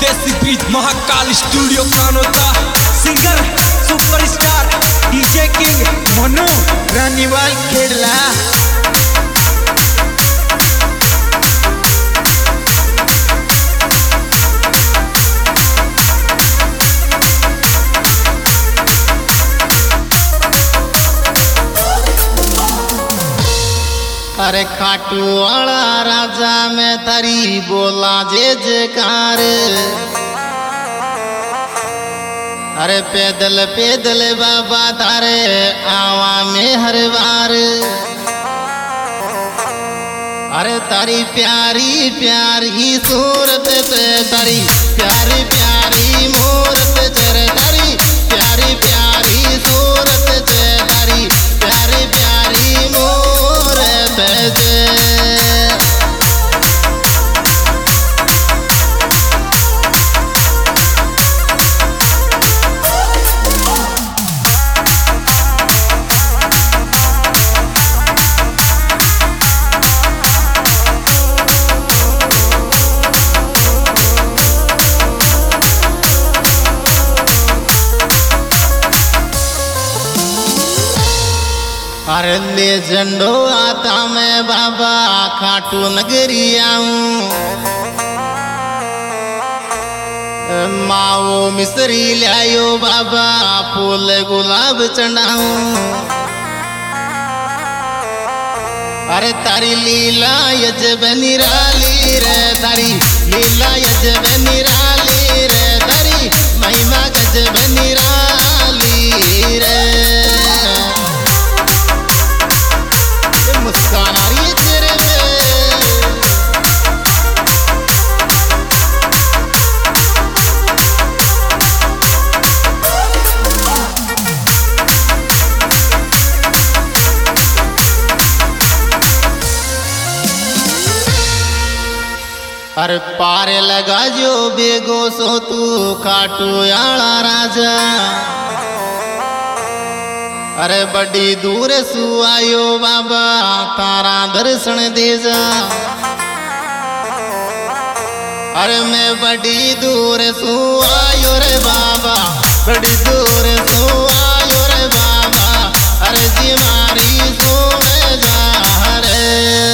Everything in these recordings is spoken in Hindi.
देसी beat Mahakal studio Kanota. Singer superstar DJ king Manu Raniwal खेला। अरे खाटू वाला राजा में तारी बोला जे जयकार। अरे पैदल पैदल बाबा तारे आवा में हर बार। अरे तारी प्यारी प्यारी सूरत से तारी प्यारी प्यारी मूरत चर तारी प्यारी प्यारी सूरत से तारी प्यारी प्यारी मूरत से। अरे ले झंडो आता मैं बाबा खाटू नगरी आऊं। माओ मिसरी लायो बाबा फूल गुलाब चढ़ाऊं। अरे तारी लीला यजब निराली रे तारी लीला यजब निराली रे तारी महिमा गजब निराली रे। मुस्कान आ रही है चेहरे पे। अरे पारे लगा जो बेगो सो तू खाटू आला राजा। अरे बड़ी दूर सु आयो बाबा तारा दर्शन दे जा। अरे मैं बड़ी दूर सु आयो रे बाबा बड़ी दूर सु आयो रे बाबा। अरे जी मारी सुन जा रे।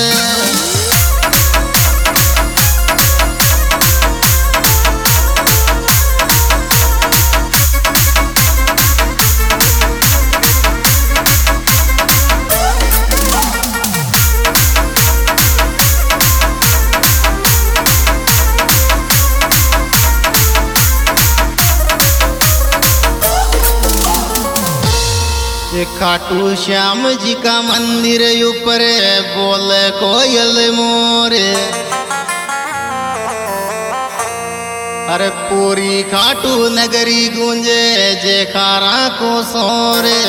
खाटू श्याम जी का मंदिर ऊपर बोल कोयल मोरे। अरे पूरी खाटू नगरी गूंजे जयकारा को सोरे।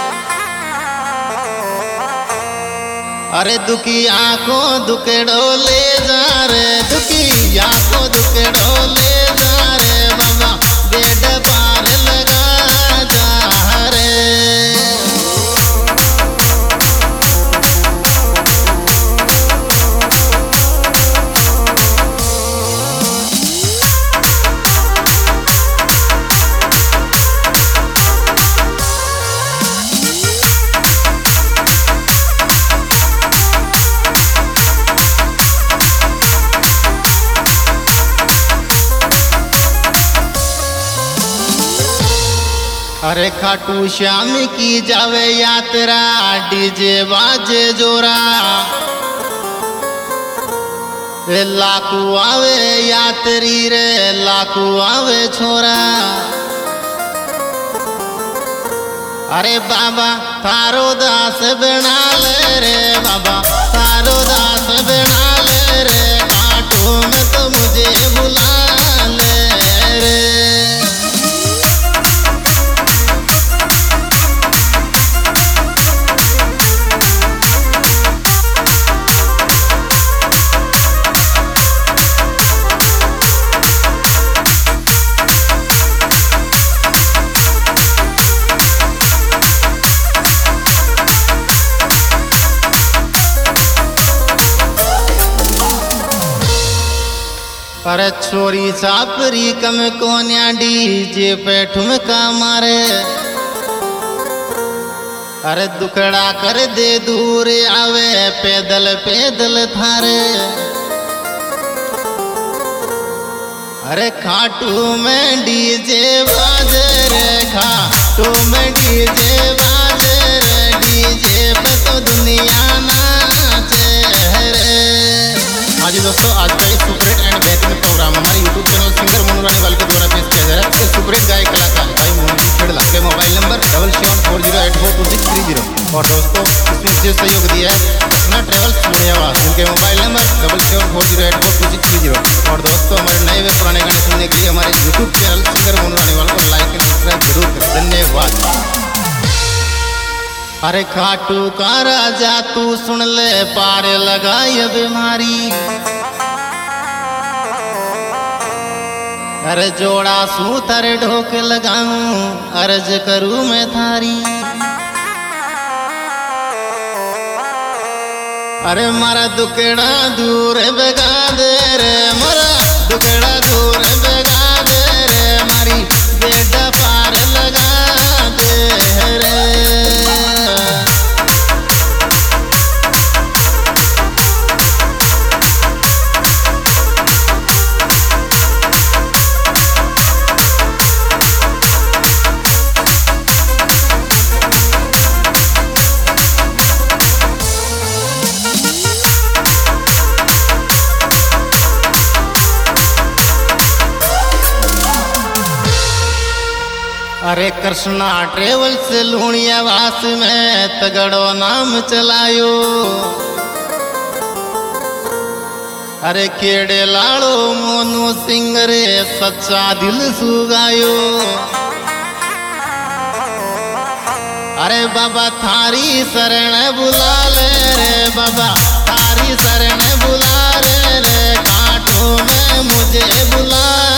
अरे दुखिया को दुखड़ो ले जा रे दुखिया को दुखड़ो ले जा रे बाबा बेड पार लगा जा रे। अरे खाटू श्याम की जावे यात्रा डीजे बाजे जोरा। लाखू आवे यात्री रे लाखू आवे छोरा। अरे बाबा थारो दास बना ले रे बाबा थारो दास बना ले रे। खाटू में तो मुझे बुला ले रे। अरे छोरी चापरी कम कोन्या डीजे पे ठुमका मारे, अरे दुकड़ा कर दे दूर आवे पैदल पैदल थारे। अरे खाटू में डीजे बाजे रे, खाटू में डीजे बाजे रे, डीजे पे तो दुनिया नाचे रे। हाँ जी दोस्तों, आज का ये सुपर हिट एंड बेहतरीन प्रोग्राम हमारे YouTube channel singer Monu Raniwal के द्वारा पेश किया जा रहा है। सुपर हिट गायक कलाकार भाई मोनू खेड़ला के मोबाइल नंबर 7740842630। और दोस्तों इसमें विशेष सहयोग दिया है अपना ट्रेवल्स पुण्यावास, जिनके मोबाइल नंबर 7740842630। और दोस्तों हमारे नए व पुराने गाने सुनने के लिए हमारे YouTube channel singer Monu Raniwal को लाइक एंड सब्सक्राइब जरूर करें। धन्यवाद। अरे खाटू का राजा तू सुन ले, पार लगाई बीमारी। अरे जोड़ा सूतर ढोक लगाऊं, अर्ज करूं मैं थारी। अरे मारा दुकड़ा दूर भगा दे रे, मारा दुकड़ा दूर भगा दे रे, मारी बेटा पार लगा दे रे। अरे कृष्णा ट्रेवल्स लूणियावास में तगड़ो नाम चलायो। अरे केड़े लाड़ो मोनू सिंह रे, सच्चा दिल सुगायो। अरे बाबा थारी शरण बुला ले रे, बाबा थारी शरण बुला रे, कांटों में मुझे बुला